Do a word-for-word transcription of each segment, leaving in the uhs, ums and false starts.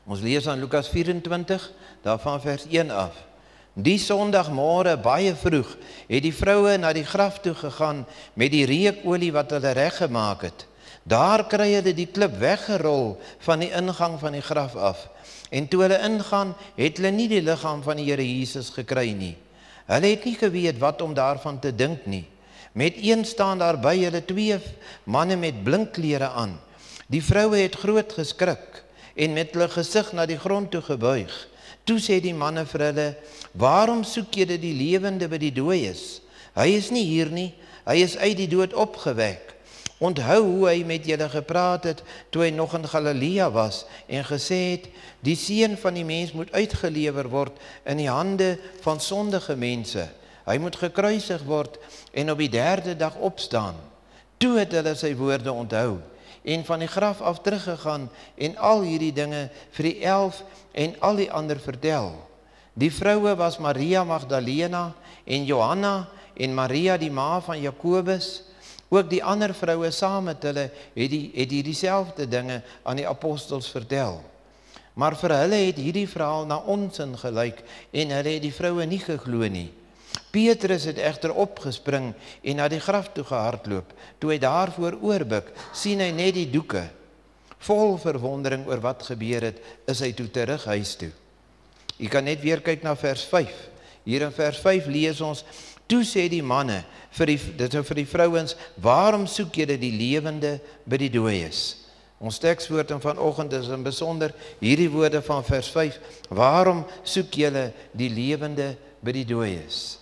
Ons lees aan Lukas vyf-en-twintig, daarvan vers een af. Die sondagmôre baie vroeg het die vroue na die graf toe gegaan met die reukolie wat hulle reggemaak het. Daar kry hulle die klip weggerol van die ingang van die graf af. En toe hulle ingaan, het hulle nie die liggaam van die Here Jesus gekry nie. Hulle het nie geweet wat om daarvan te dink nie. Met een staan daar by hulle twee manne met blink klere aan. Die vroue het groot geskrik en met hulle gesig na die grond toe gebuig. Toe sê die manne vir hulle, waarom soek julle die lewende by die dooies? Hy is nie hier nie, hy is uit die dood opgewek. Onthou hoe hy met julle gepraat het, toe hy nog in Galilea was, en gesê het, die seun van die mens moet uitgelewer word in die hande van sondige mense. Hy moet gekruisig word en op die derde dag opstaan. Toe het hulle sy woorde onthou, en van die graf af teruggegaan, en al hierdie dinge vir die elf en al die ander vertel. Die vroue was Maria Magdalena en Johanna en Maria die ma van Jakobus. Ook die ander vroue saam met hulle het die, het die dieselfde dinge aan die apostels vertel. Maar vir hulle het hierdie verhaal na onsin gelyk en hulle het die vroue nie geglo nie. Petrus het egter opgespring en na die graf toe gehardloop. Toe hy daarvoor oorbuk, sien hy net die doeke. Vol verwondering oor wat gebeur het, is hy toe terug huis toe. Jy kan net weer kyk na vers vyf. Hier in vers vyf lees ons, toe sê die manne, vir die, dit is vir die vrouens, waarom soek julle die lewende by die dooies? Ons tekswoord in vanoggend is in besonder hierdie woorde van vers vyf, waarom soek julle die lewende by die dooies?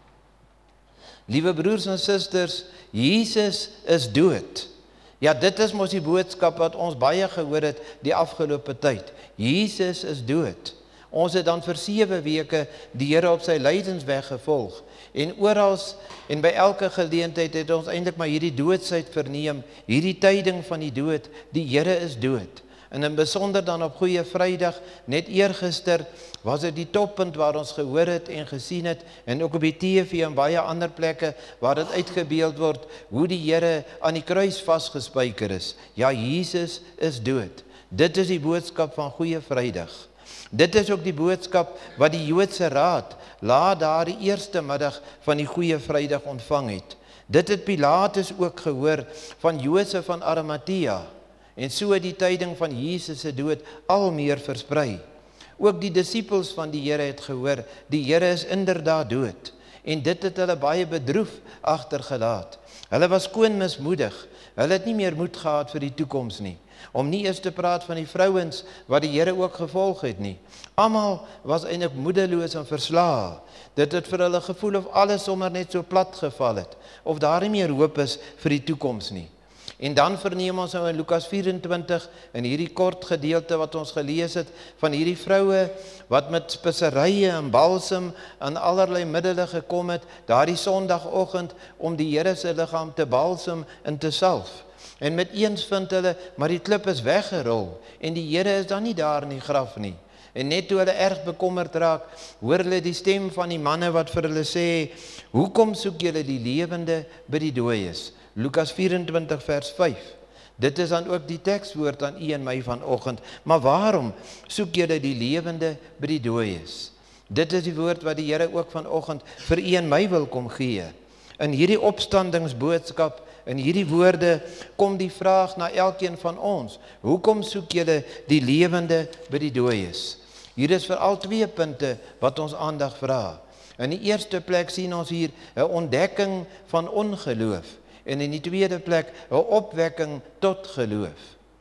Liewe broers en susters, Jesus is dood. Ja, dit is mos die boodskap wat ons baie gehoor het die afgelope tyd. Jesus is dood. Ons het dan vir sewe weke die Here op sy lydensweg gevolg. En oral en by elke geleentheid het ons eintlik maar hierdie doodsheid verneem, hierdie tyding van die dood, die Here is dood. En in besonder dan op Goeie Vrydag, net eergister, was dit die toppunt waar ons gehoor het en gesien het, en ook op die T V en baie ander plekke waar dit uitgebeeld word, hoe die Here aan die kruis vasgespijker is. Ja, Jesus is dood. Dit is die boodskap van Goeie Vrydag. Dit is ook die boodskap wat die Joodse Raad laat daar die eerste middag van die Goeie Vrydag ontvang het. Dit het Pilatus ook gehoor van Josef van Arimatea, en so het die tyding van Jesus se dood al meer versprei. Ook die disippels van die Here het gehoor, die Here is inderdaad dood, en dit het hulle baie bedroef agtergelaat. Hulle was skoon mismoedig, hulle het nie meer moed gehad vir die toekoms nie, om nie eens te praat van die vrouens wat die Here ook gevolg het nie. Almal was eintlik moedeloos en verslae. Dit het vir hulle gevoel of alles sommer net so plat geval het, of daar nie meer hoop is vir die toekoms nie. En dan verneem ons nou in Lukas vyf-en-twintig, in hierdie kort gedeelte wat ons gelees het, van hierdie vroue wat met speserye en balsem en allerlei middele gekom het, daardie sondagoggend om die Here se liggaam te balsem en te salf. En met eens vind hulle, maar die klip is weggerol, en die Here is dan nie daar in die graf nie. En net toe hulle erg bekommerd raak, hoor hulle die stem van die manne wat vir hulle sê, hoekom soek julle die lewende by die dooies? Lukas vyf-en-twintig vers vyf. Dit is dan ook die tekswoord aan u en my vanoggend. Maar waarom soek julle die lewende by die dooies? Dit is die woord wat die Here ook vanoggend vir u en my wil kom gee. In hierdie opstandingsboodskap, in hierdie woorde, kom die vraag na elkeen van ons. Hoekom soek julle die lewende by die dooies? Hier is veral twee punte wat ons aandag vra. In die eerste plek sien ons hier 'n ontdekking van ongeloof. En in die tweede plek 'n opwekking tot geloof.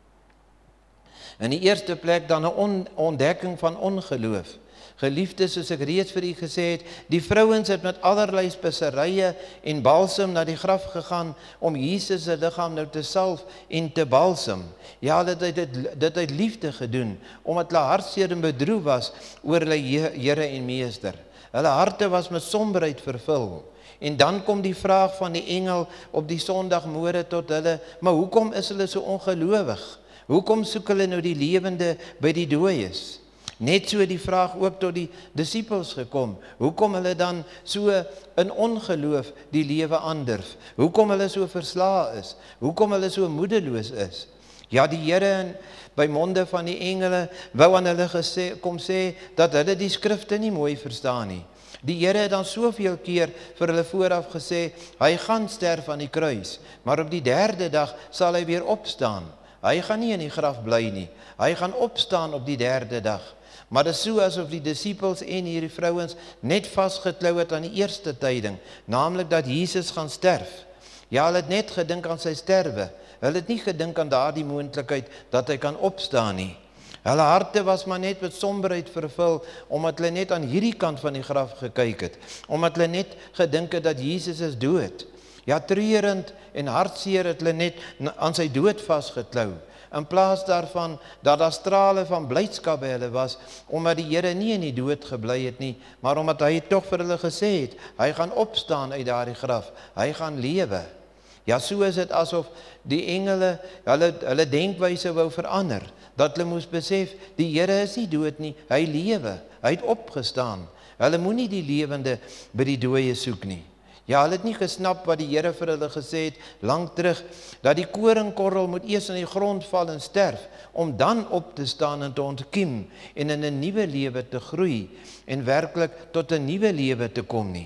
In die eerste plek dan 'n on, ontdekking van ongeloof. Geliefdes, soos ek reeds vir u gesê het, die vrouens het met allerlei speserye en balsem na die graf gegaan om Jesus se liggaam nou te salf en te balsem. Ja, dit het dit, dit uit liefde gedoen, omdat hulle hartseer en bedroef was oor hulle Here en Meester. Hulle harte was met somberheid vervul. En dan kom die vraag van die engel op die sondagmôre tot hulle, maar hoekom is hulle so ongelowig? Hoekom soek hulle nou die lewende by die dooies? Net so die vraag ook tot die disippels gekom, hoekom hulle dan so in ongeloof die lewe aandurf? Hoekom hulle so verslae is? Hoekom hulle so moedeloos is? Ja, die Here by monde van die engele wou aan hulle gesê, kom sê dat hulle die skrifte nie mooi verstaan nie. Die Here het dan soveel keer vir hulle vooraf gesê, hy gaan sterf aan die kruis, maar op die derde dag sal hy weer opstaan. Hy gaan nie in die graf bly nie, hy gaan opstaan op die derde dag. Maar dit is so asof die disippels en hierdie vrouens net vasgeklou het aan die eerste tyding, naamlik dat Jesus gaan sterf. Ja, hulle het net gedink aan sy sterwe, hulle het nie gedink aan daardie moontlikheid dat hy kan opstaan nie. Hulle harte was maar net met somberheid vervul, omdat hulle net aan hierdie kant van die graf gekyk het, omdat hulle net gedink het dat Jesus is dood. Ja, treurend en hartseer het hulle net aan sy dood vasgeklou, in plaas daarvan dat daar strale van blydskap by hulle was, omdat die Here nie in die dood gebly het nie, maar omdat hy tog vir hulle gesê het, hy gaan opstaan uit daardie graf, hy gaan lewe. Ja, so is dit asof die engele, hulle, hulle denkwyse wou verander, dat hulle moes besef, die Here is nie dood nie, hy lewe, hy het opgestaan. Hulle moenie die lewende by die dooie soek nie. Ja, hulle het nie gesnap wat die Here vir hulle gesê het, lang terug, dat die koringkorrel moet eers in die grond val en sterf, om dan op te staan en te ontkiem, en in 'n nuwe lewe te groei, en werklik tot 'n nuwe lewe te kom nie.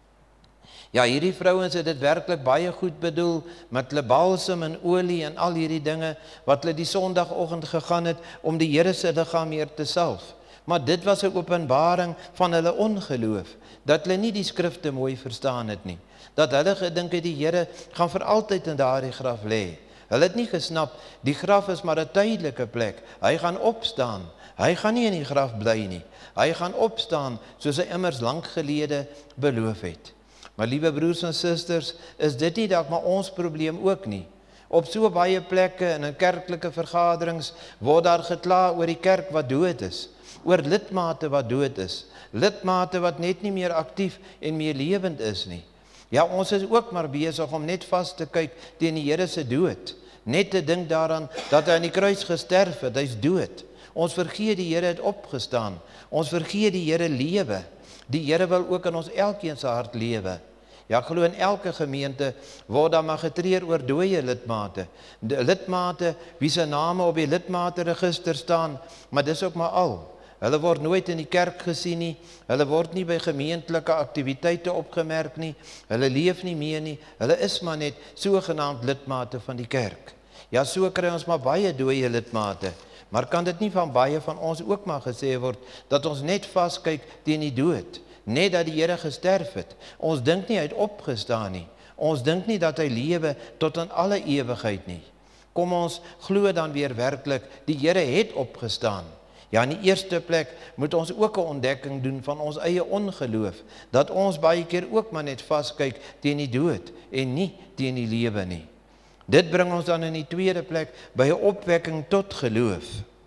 Ja, hierdie vrouens het dit werklik baie goed bedoel, met hulle balsam en olie en al hierdie dinge, wat hulle die sondagoggend gegaan het, om die Here se liggaam weer te salf. Maar dit was 'n openbaring van hulle ongeloof, dat hulle nie die skrifte mooi verstaan het nie, dat hulle gedink het die Here gaan vir altyd in daardie graf lê. Hulle het nie gesnap, die graf is maar 'n tydelike plek, hy gaan opstaan, hy gaan nie in die graf bly nie, hy gaan opstaan, soos hy immers lank gelede beloof het. Maar liewe broers en susters, is dit nie dalk maar ons probleem ook nie? Op so baie plekke en in kerklike vergaderings word daar gekla oor die kerk wat dood is, oor lidmate wat dood is, lidmate wat net nie meer aktief en meer lewend is nie. Ja, ons is ook maar besig om net vas te kyk teen die Here se dood, net te dink daaraan dat hy aan die kruis gesterf het, hy's dood. Ons vergeet die Here het opgestaan, ons vergeet die Here lewe. Die Here wil ook in ons elkeen se hart lewe. Ja, ek glo in elke gemeente word daar maar getreur oor dooie lidmate. De lidmate wie se name op die lidmateregister staan, maar dis ook maar al. Hulle word nooit in die kerk gesien nie, hulle word nie by gemeentelike aktiwiteite opgemerk nie, hulle leef nie meer nie, hulle is maar net sogenaamd lidmate van die kerk. Ja, so kry ons maar baie dooie lidmate. Maar kan dit nie van baie van ons ook maar gesê word, dat ons net vaskyk teen die dood, net dat die Here gesterf het. Ons dink nie hy het opgestaan nie, ons dink nie dat hy lewe tot in alle ewigheid nie. Kom ons glo dan weer werklik, die Here het opgestaan. Ja, in die eerste plek moet ons ook 'n ontdekking doen van ons eie ongeloof, dat ons baie keer ook maar net vaskyk teen die dood, en nie teen die lewe nie. Dit bring ons dan in die tweede plek by 'n opwekking tot geloof.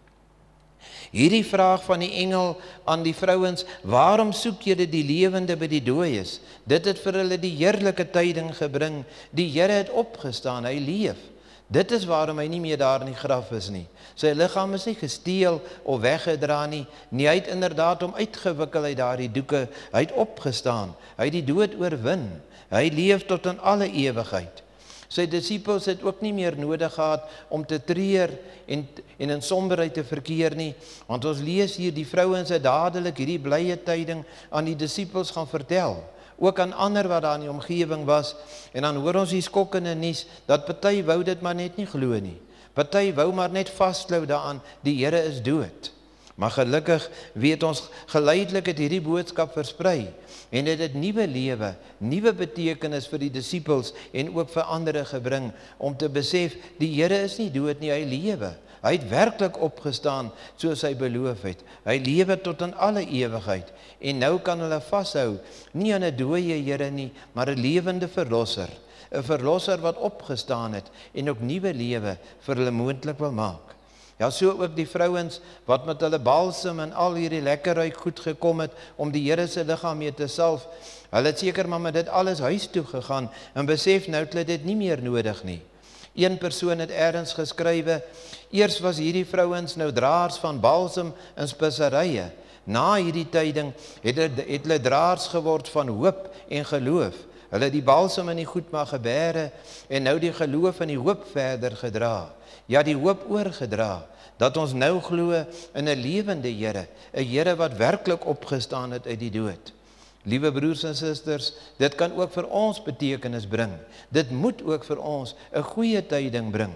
Hierdie vraag van die engel aan die vrouens, waarom soek julle die lewende by die dooies? Dit het vir hulle die heerlike tyding gebring, die Here het opgestaan, hy leef. Dit is waarom hy nie meer daar in die graf is nie. Sy liggaam is nie gesteel of weggedra nie, nie, hy het inderdaad om uitgewikkel uit daardie doeke, hy het opgestaan, hy het die dood oorwin, hy leef tot in alle ewigheid. Sy disippels het ook nie meer nodig gehad om te treur en, en in somberheid te verkeer nie, want ons lees hier, die vrouens het dadelik hierdie blye tyding aan die disippels gaan vertel, ook aan ander wat daar in die omgewing was, en dan hoor ons die skokkende nuus, dat party wou dit maar net nie glo nie, party wou maar net vasklou daaraan, die Here is dood. Maar gelukkig weet ons, geleidelik het hierdie boodskap versprei, en dit het nuwe lewe, nuwe betekenis vir die disippels en ook vir ander gebring, om te besef, die Here is nie dood nie, hy lewe. Hy het werklik opgestaan, soos hy beloof het. Hy lewe tot in alle ewigheid, en nou kan hulle vashou, nie aan 'n dooie Here nie, maar 'n lewende verlosser, 'n verlosser wat opgestaan het, en ook nuwe lewe vir hulle moontlik wil maak. Ja, so ook die vrouens, wat met hulle balsam en al hierdie lekkerryk goed gekom het, om die Here se liggaam mee te salf, hulle het seker maar met dit alles huis toe gegaan, en besef nou het hulle dit nie meer nodig nie. Een persoon het ergens geskrywe, eers was hierdie vrouens nou draers van balsam en speserye, na hierdie tyding het hulle, het hulle draers geword van hoop en geloof. Hulle die balsam in die goed maar gebere, en nou die geloof en die hoop verder gedra. ja die hoop oorgedra, dat ons nou glo in 'n lewende Here, 'n Here wat werklik opgestaan het uit die dood. Liewe broers en susters, dit kan ook vir ons betekenis bring. Dit moet ook vir ons 'n goeie tyding bring.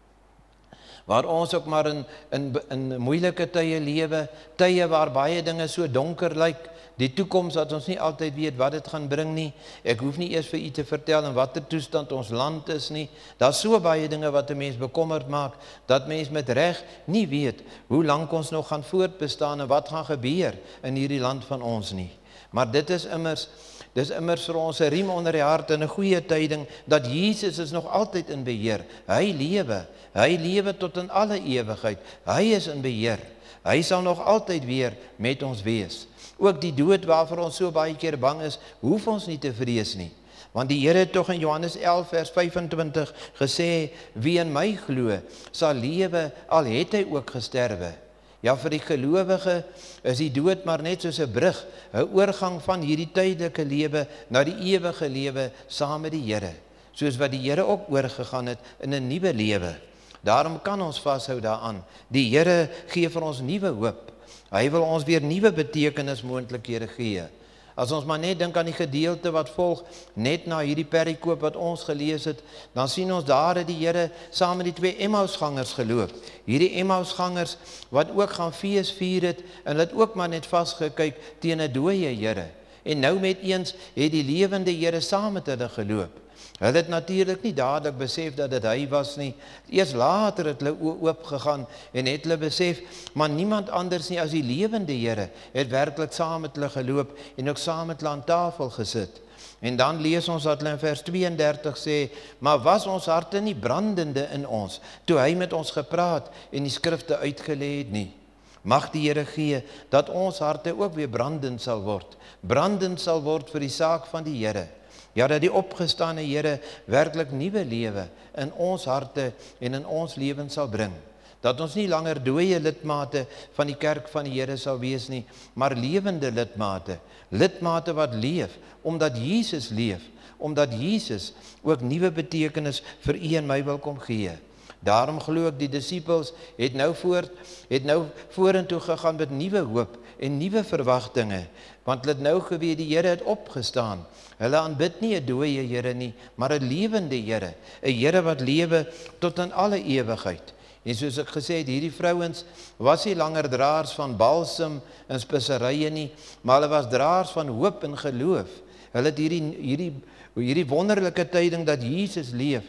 Waar ons ook maar in, in, in moeilike tye lewe, tye waar baie dinge so donker lyk, die toekoms dat ons nie altyd weet wat dit gaan bring nie. Ek hoef nie eers vir u te vertel in watter toestand ons land is nie. Daar's so baie dinge wat 'n mens bekommerd maak, dat mens met reg nie weet hoe lank ons nog gaan voortbestaan en wat gaan gebeur in hierdie land van ons nie. Maar dit is immers, dis immers vir ons 'n riem onder die hart en 'n goeie tyding, dat Jesus is nog altyd in beheer. Hy lewe, hy lewe tot in alle ewigheid. Hy is in beheer. Hy sal nog altyd weer met ons wees. Ook die dood waarvoor ons so baie keer bang is, hoef ons nie te vrees nie. Want die Here het tog in Johannes elf vers vyfentwintig gesê, wie in my glo, sal lewe al het hy ook gesterwe. Ja, vir die gelowige is die dood maar net soos 'n brug, 'n oorgang van hierdie tydelike lewe na die ewige lewe saam met die Here, soos wat die Here ook oorgegaan het in 'n nuwe lewe. Daarom kan ons vashou daaraan. Die Here gee vir ons nuwe hoop. Hy wil ons weer nuwe betekenismoontlikhede gee. As ons maar net dink aan die gedeelte wat volg, net na hierdie perikoop wat ons gelees het, dan sien ons daar het die Here saam met die twee Emmausgangers geloop. Hierdie Emmausgangers wat ook gaan fees vier het, en het ook maar net vasgekyk teen 'n dooie Here. En nou met eens het die lewende Here saam met hulle geloop. Hulle het natuurlik nie dadelik besef dat dit hy was nie. Eers later het hulle oë oop gegaan en het hulle besef, maar niemand anders nie as die lewende Here het werklik saam met hulle geloop en ook saam met hulle aan tafel gesit. En dan lees ons dat hulle in vers tweeëndertig sê, maar was ons harte nie brandende in ons, toe hy met ons gepraat en die skrifte uitgelê het nie. Mag die Here gee, dat ons harte ook weer brandend sal word. Brandend sal word vir die saak van die Here. Ja, dat die opgestane Here werklik nuwe lewe in ons harte en in ons lewens sal bring. Dat ons nie langer dooie lidmate van die kerk van die Here sal wees nie, maar lewende lidmate. Lidmate wat leef, omdat Jesus leef, omdat Jesus ook nuwe betekenis vir u en my wil kom gee. Daarom glo ek die disippels het nou voort, het nou vorentoe gegaan met nuwe hoop en nuwe verwagtinge, want hulle het nou geweet die Here het opgestaan. Hulle aanbid nie 'n dooie Here nie, maar 'n lewende Here, 'n Here wat lewe tot in alle ewigheid. En soos ek gesê het, hierdie vrouens was nie langer draers van balsem en speserye nie, maar hulle was draers van hoop en geloof. Hulle het hierdie, hierdie, hierdie wonderlike tyding dat Jesus leef,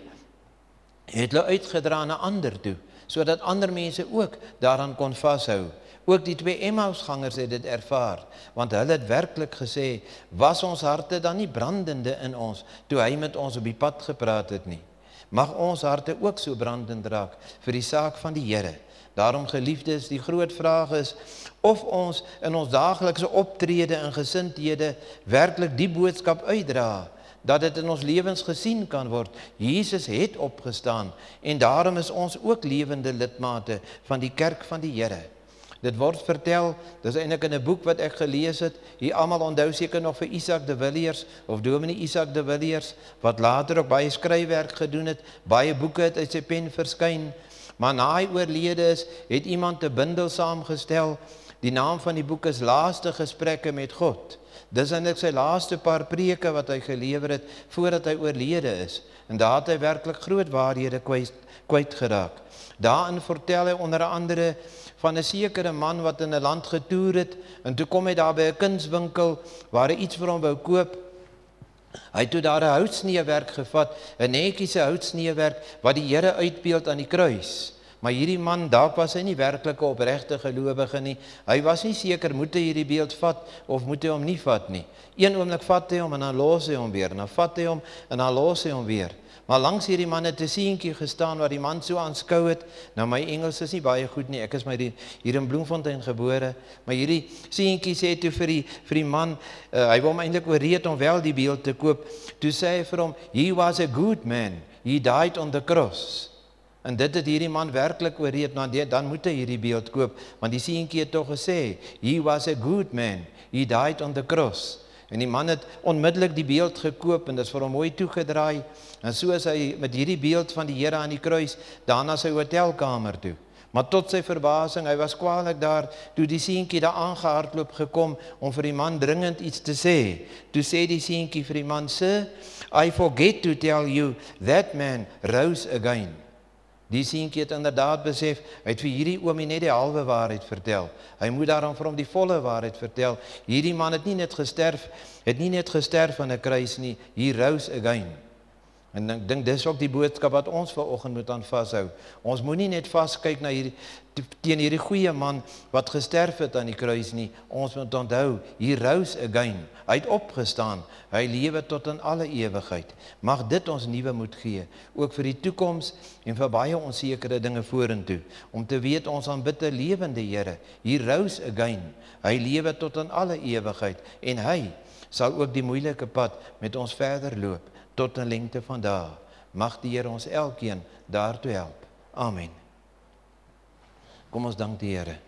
het hulle uitgedra na ander toe, sodat ander mense ook daaraan kon vashou. Ook die twee Emmausgangers het dit ervaar, want hulle het werklik gesê, was ons harte dan nie brandende in ons, toe hy met ons op die pad gepraat het nie. Mag ons harte ook so brandend raak vir die saak van die Here. Daarom geliefdes, die groot vraag is, of ons in ons daaglikse optrede en gesindhede werklik die boodskap uitdra, dat dit in ons lewens gesien kan word. Jesus het opgestaan, en daarom is ons ook lewende lidmate van die kerk van die Here. Dit word vertel, dis eintlik in 'n boek wat ek gelees het, hier almal onthou seker nog vir Isak de Villiers, of dominee Isak de Villiers, wat later ook baie skryfwerk gedoen het, baie boeke het uit sy pen verskyn, maar na hy oorlede is, het iemand 'n bundel saamgestel, die naam van die boek is Laaste Gesprekke met God. Dis eintlik sy laaste paar preke wat hy gelewer het, voordat hy oorlede is, en daar het hy werklik groot waarhede kwyt, kwyt geraak. Daarin vertel hy onder andere van 'n sekere man wat in 'n land getoer het, en toe kom hy daar by 'n kunswinkel, waar hy iets vir hom wou koop. Hy het toe daar 'n houtsneewerk gevat, 'n netjiese houtsneewerk, wat die Here uitbeeld aan die kruis. Maar hierdie man, dalk was hy nie werklik 'n opregte gelowige nie. Hy was nie seker, moet hy hierdie beeld vat, of moet hy hom nie vat nie. Een oomblik vat hy hom, en dan los hy hom weer, en dan vat hy hom, en dan los hy hom weer. Maar langs hierdie man het 'n seentjie gestaan, waar die man so aanskou het. Nou my Engels is nie baie goed nie, ek is maar hier, hier in Bloemfontein gebore, maar hierdie seentjie sê toe vir die, vir die man, uh, hy wou hom eintlik oorreed om wel die beeld te koop, toe sê hy vir hom, he was a good man, he died on the cross. En dit het hierdie man werklik oorreed, nou, dan moet hy hierdie beeld koop, want die seentjie het toch gesê, he was a good man, he died on the cross. En die man het onmiddellik die beeld gekoop en dit is vir hom mooi toegedraai. En so is hy met hierdie beeld van die Here aan die kruis daarna sy hotelkamer toe. Maar tot sy verbasing, hy was kwaadlik daar, toe die seentjie daar aangehardloop gekom om vir die man dringend iets te sê. Toe sê die seentjie vir die man, "Sir, I forget to tell you that man rose again." Die seentjie het inderdaad besef, hy het vir hierdie oomie net die halwe waarheid vertel. Hy moet daarom vir hom die volle waarheid vertel. Hierdie man het nie net gesterf, het nie net gesterf aan 'n kruis nie, he rose again. En ek dink dis ook die boodskap wat ons vanoggend moet aan vashou. Ons moet nie net vaskyk na hierdie teen hierdie goeie man wat gesterf het aan die kruis nie. Ons moet onthou, he rose again. Hy het opgestaan. Hy lewe tot in alle ewigheid. Mag dit ons nuwe moed gee, ook vir die toekoms en vir baie onsekere dinge vorentoe, om te weet ons aanbid 'n lewende Here. He rose again. Hy lewe tot in alle ewigheid en hy sal ook die moeilike pad met ons verder loop tot 'n lengte van dae. Mag die Here ons elkeen daartoe help. Amen. Kom ons dank die Here.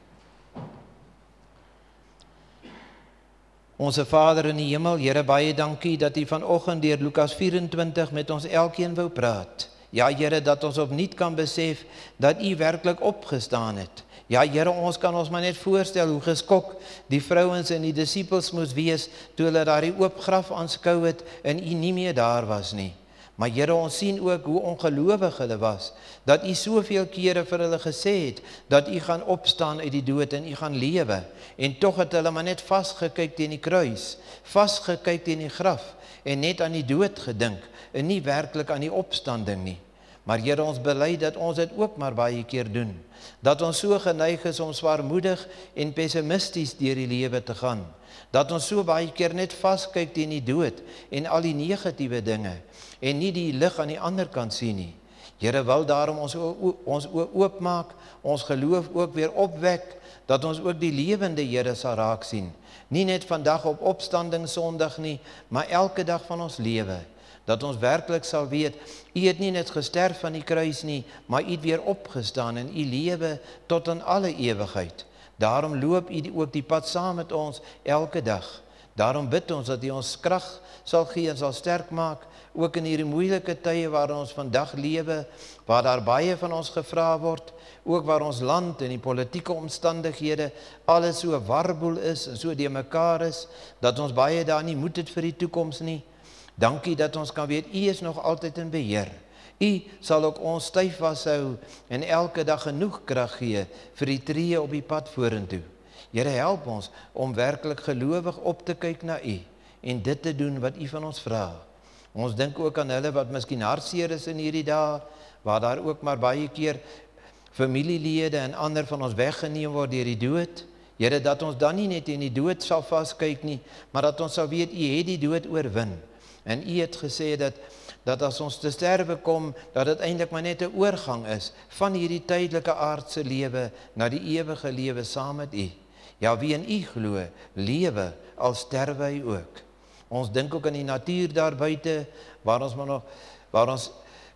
Onse Vader in die hemel, Here, baie dankie dat U vanoggend deur Lukas vyf-en-twintig met ons elkeen wou praat. Ja, Here, dat ons opnuut kan besef dat U werklik opgestaan het. Ja, Here, ons kan ons maar net voorstel hoe geskok die vrouens en die disippels moes wees toe hulle daardie oop graf aanskou het en U nie meer daar was nie. Maar Here, ons sien ook hoe ongelowig hulle was, dat U soveel kere vir hulle gesê het, dat U gaan opstaan uit die dood en U gaan lewe. En tog het hulle maar net vasgekyk teen die kruis, vasgekyk teen die graf, en net aan die dood gedink, en nie werklik aan die opstanding nie. Maar Here, ons bely dat ons dit ook maar baie keer doen, dat ons so geneig is om swaarmoedig en pessimisties deur die lewe te gaan, dat ons so baie keer net vaskyk teen die dood en al die negatiewe dinge, en nie die lig aan die ander kant sien nie. Here, wil daarom ons ons oopmaak, ons geloof ook weer opwek, dat ons ook die lewende Here sal raak sien. Nie net vandag op opstanding Sondag nie, maar elke dag van ons lewe. Dat ons werklik sal weet, U het nie net gesterf van die kruis nie, maar U het weer opgestaan en U lewe tot in alle ewigheid. Daarom loop U ook die pad saam met ons elke dag. Daarom bid ons dat U ons krag sal gee en sal sterk maak, ook in hierdie moeilike tye waarin ons vandag lewe, waar daar baie van ons gevra word, ook waar ons land en die politieke omstandighede alles so warboel is en so deurmekaar is, dat ons baie daar nie moed het vir die toekoms nie. Dankie dat ons kan weet, U is nog altyd in beheer. U sal ook ons styf vashou en elke dag genoeg krag gee vir die tree op die pad vorentoe. Here, help ons om werklik gelowig op te kyk na U en dit te doen wat U van ons vra. Ons dink ook aan hulle wat miskien hartseer is in hierdie dae, waar daar ook maar baie keer familielede en ander van ons weggeneem word deur die dood. Here, dat ons dan nie net in die dood sal vaskyk nie, maar dat ons sal weet, U het die dood oorwin. En U het gesê dat, dat as ons te sterwe kom, dat dit eintlik maar net 'n oorgang is van hierdie tydelike aardse lewe na die ewige lewe saam met U. Ja, wie in U glo, lewe al sterwe hy ook. Ons dink ook aan die natuur daar buite, waar ons maar nog, waar ons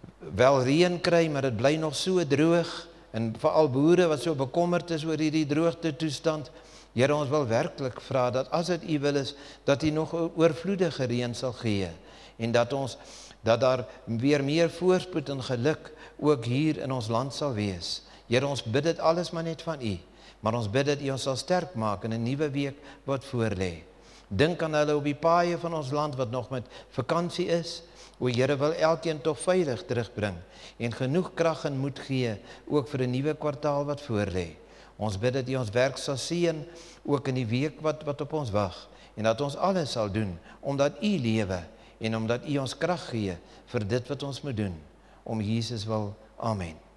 wel reën kry, maar dit bly nog so droog, en veral boere wat so bekommerd is oor hierdie droogte toestand. Here, ons wil werklik vra dat as dit U wil is, dat U nog oorvloedige reën sal gee, en dat ons, dat daar weer meer voorspoed en geluk ook hier in ons land sal wees. Here, ons bid dit alles maar net van U, maar ons bid dat U ons sal sterk maak in 'n nuwe week wat voorlê. Dink aan hulle op die paaie van ons land wat nog met vakansie is. O Here, wil elkeen toch veilig terugbring en genoeg krag en moed gee, ook vir 'n nuwe kwartaal wat voorlê. Ons bid dat U ons werk sal seën, ook in die week wat, wat op ons wag, en dat ons alles sal doen, omdat U lewe, en omdat U ons krag gee vir dit wat ons moet doen. Om Jesus wil, amen.